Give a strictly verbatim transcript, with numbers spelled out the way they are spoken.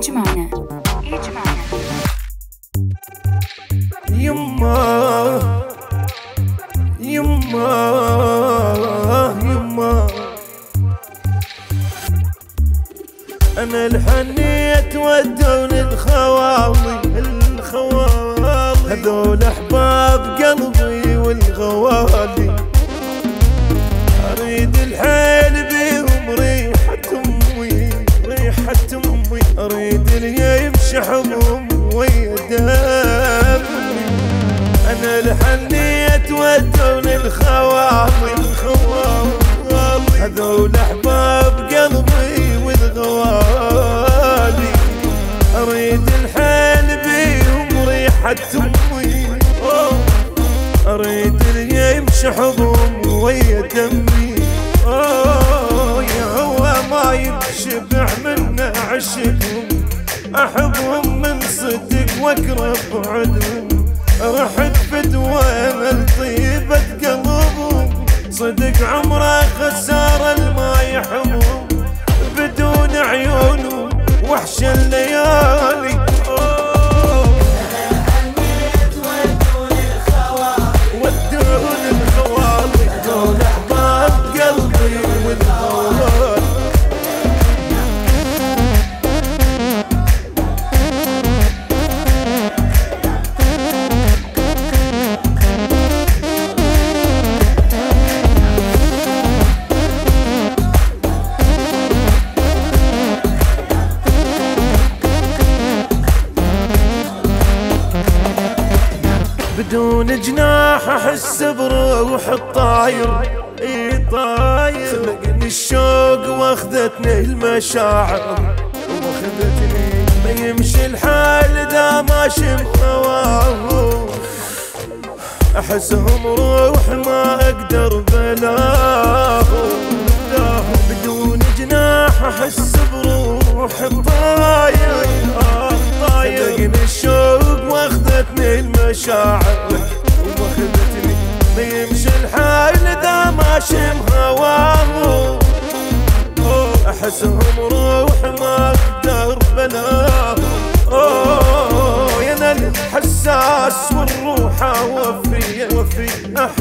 يجمعنا يجمعنا يما يما يما انا الحنيت ودوني الخواضي الخواضي هذول احباب قلبي والغوالي اريد الحيل بيهم ريحة امي ريحة امي اريد اللي يمشي حبهم ويا دمي انا الحنيت ودوني الخواضي الخواضي هذول احباب قلبي والغوالي اريد الحيل بيهم ريحة امي اريد اللي يمشي حبهم ويا دمي اوه يا هو ما ينشبع منا عشقهم احبهم من صدق واكره بعدهم رحت فدوى امل طيبة قلبهم صدق عمره خسارة الما يحبهم بدون عيونهم وحش الليالي بدون جناح احس بروح الطاير اي طاير خلقني الشوق واخذتني المشاعر واخذتني ما يمشي الحال دا ماشي بهواه احسهم روح ما اقدر بلاه بدون جناح احس بروح الطاير خلقني الشوق واخذتني المشاعر واخذتني ما يمشي الحال ذا ماشي بهواه احسهم روح ما اقدر بلاه اوه يا انا الحساس والروح وفي وفي